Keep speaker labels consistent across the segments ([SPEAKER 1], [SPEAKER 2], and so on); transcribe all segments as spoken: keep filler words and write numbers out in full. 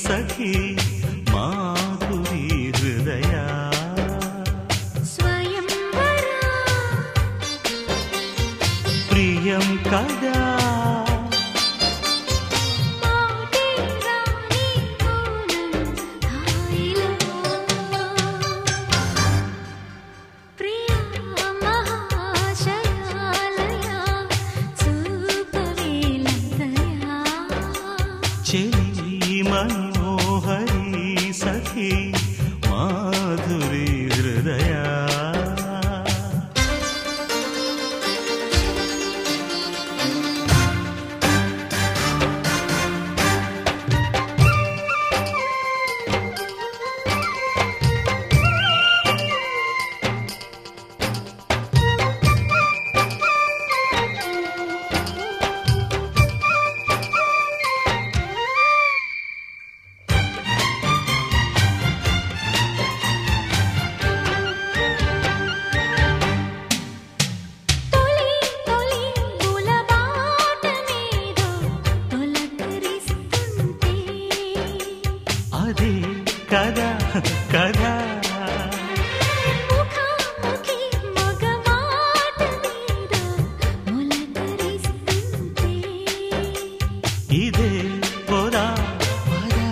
[SPEAKER 1] సఖీ మాధురి హృదయా ప్రియం కదా చెలి మనోహరి సఖీ మాధురి హృదయా అదే కదా కదా ఇదే పోదా పదా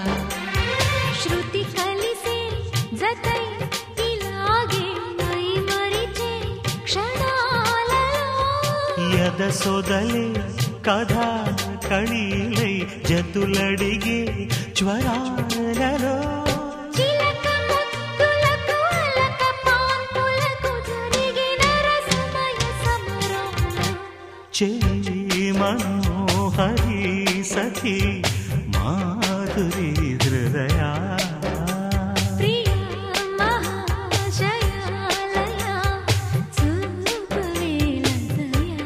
[SPEAKER 2] శృతి కలిసే జతై ఇలాగే మై మరిచే క్షణాలలో
[SPEAKER 1] యద సొదలే కథా కళీలై జతులడిగే జ్వరాలలో
[SPEAKER 2] చిలక ముద్దులకు అలక పాన్పులకు జరిగిన రసమయ సమరంలో
[SPEAKER 1] చెలి మనోహరి సఖీ మాధురి హృదయా
[SPEAKER 2] ప్రియ మహాశయాలయ చూపవేలదయా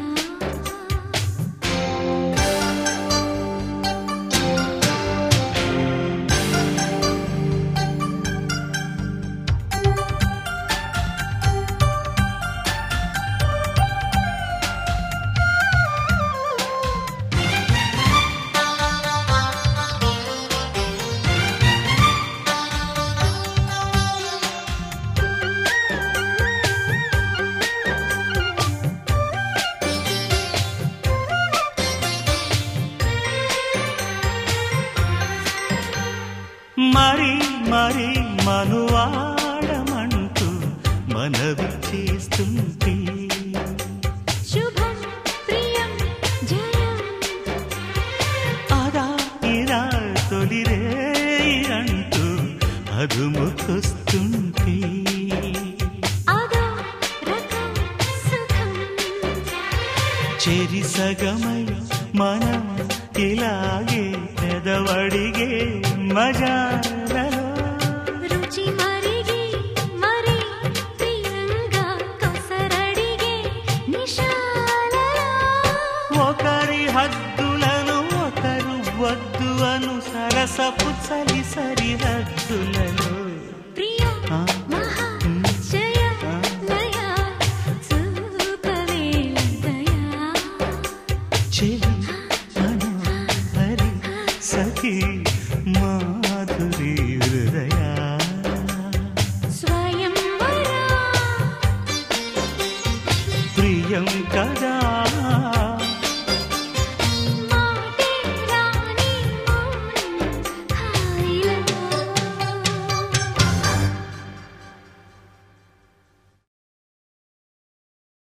[SPEAKER 1] మరి మరి మనువాడమంటూ మనవి చేస్తుంటే
[SPEAKER 2] శుభం ప్రియం జయం
[SPEAKER 1] అదా ఇరా తొలిరే అంటూ అదుముకొస్తుంటే
[SPEAKER 2] అదో రకం సుఖం
[SPEAKER 1] చెరి సగమై మనం ఇలాగే పెదవడిగే మజాలలో
[SPEAKER 2] రుచి మరిగి మరి ప్రియంగా కొసరడిగే నిశాలలో
[SPEAKER 1] ఒకరి హద్దులను ఒకరు వద్దు అను సరసపు చలి సరిహద్దులను
[SPEAKER 2] ప్రియ మహాశయాలయ చూపవేలదయా
[SPEAKER 1] చెలి మనోహరి సఖీ మాధురి హృదయా
[SPEAKER 2] స్వయంవరా
[SPEAKER 1] ప్రియం కదా